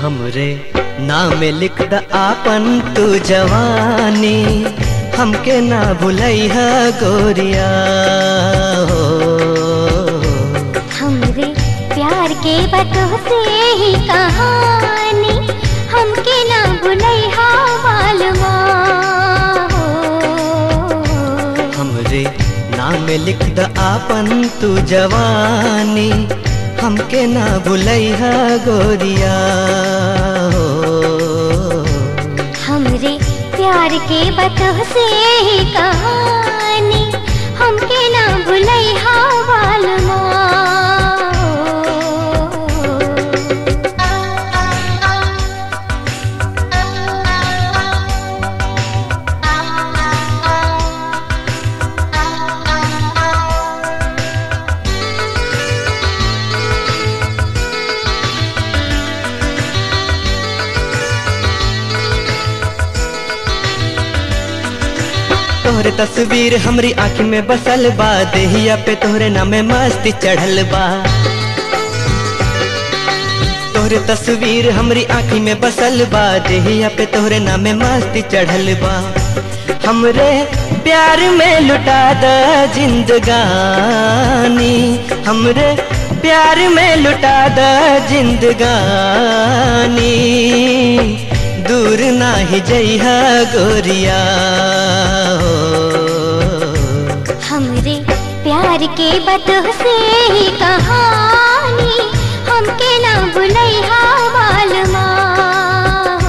हमरे नाम लिख द आपन तू जवानी, हमके ना भुलैहा गोरिया हो। हमरे प्यार के बातों से ही कहानी, हमके ना भुलैहा मालूमा हो। हमरे नाम लिख द आपन तू जवानी, हमके ना भुलैहा गोरिया हो। हमरे प्यार के बातों से ही कहानी, हमके ना भुलैहा मालूमा हो। तोहरे तस्वीर हमरी आँख में बसल बा, देहिया पे तोहरे नामे मस्ती चढ़ल बा। तोहरे तस्वीर हमरी आँख में बसल बा, देहिया पे तोहरे नामे मस्ती चढ़ल बा। हमरे प्यार में लुटा द जिंदगानी, हमरे प्यार में लुटा द जिंदगानी, दूर ना ही जइहा गोरिया हो। हमरे प्यार के बातों से ही कहानी, हमके ना भुलैहा मालूमा हो।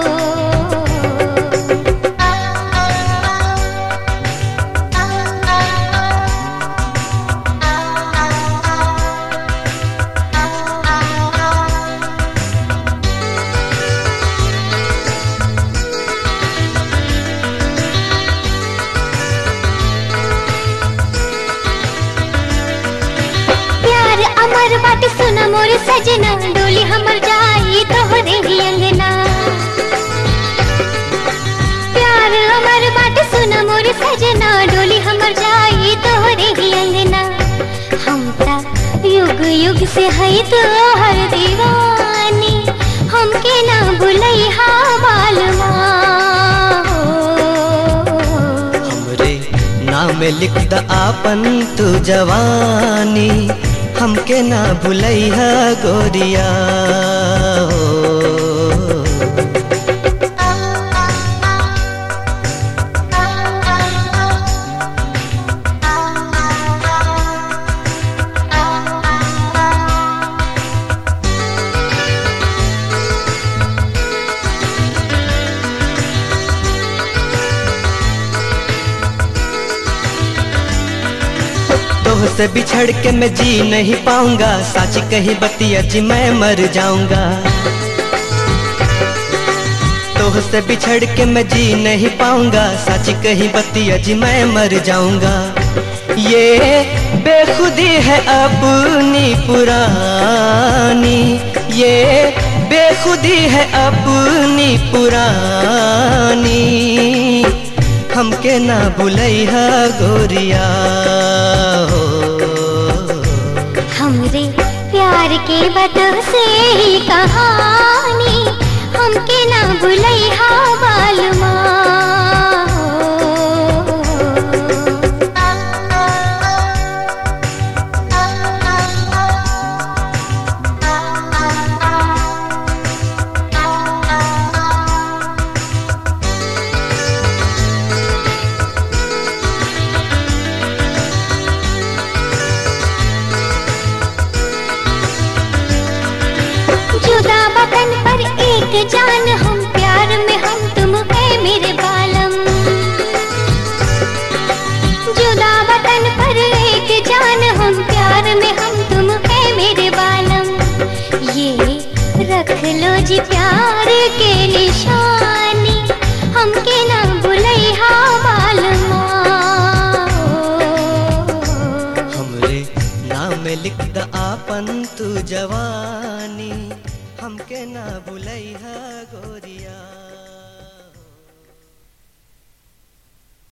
अमर बात सुन मोर सजना, डोली हमर जाई तोहरे ही अंगना। प्यार अमर बात सुन मोर सजना, डोली हमर जाई तोहरे ही अंगना। हम ता युग युग से हई तोहर दीवानी, हमके ना भुलैहा मालूमा हो। हमरे नाम लिख द आपन तू जवानी, हमके ना भुलैहा गोरिया हो। तोह से बिछड़ के मैं जी नहीं पाऊंगा, साची कही बतिया जी मैं मर जाऊंगा। तोह से बिछड़ के मैं जी नहीं पाऊंगा, साची कही बतिया जी मैं मर जाऊंगा। ये बेखुदी है अपनी पुरानी, ये बेखुदी है अपनी पुरानी, हमके ना भुलैहा गोरिया हो। हमरे प्यार के बातों से ही कहानी, हमके ना भुलैहा मालूमा हो। जुदा वतन पर एक जान, हम प्यार में हम तुम है मेरे बालम। जुदा वतन पर एक जान, हम प्यार में हम तुम है मेरे बालम। ये रख लो जी प्यार के निशानी, हमके ना भुलैहा मालूमा हो। हमरे नाम लिख द आपन तू जवानी, हमके ना भुलैहा गोरिया।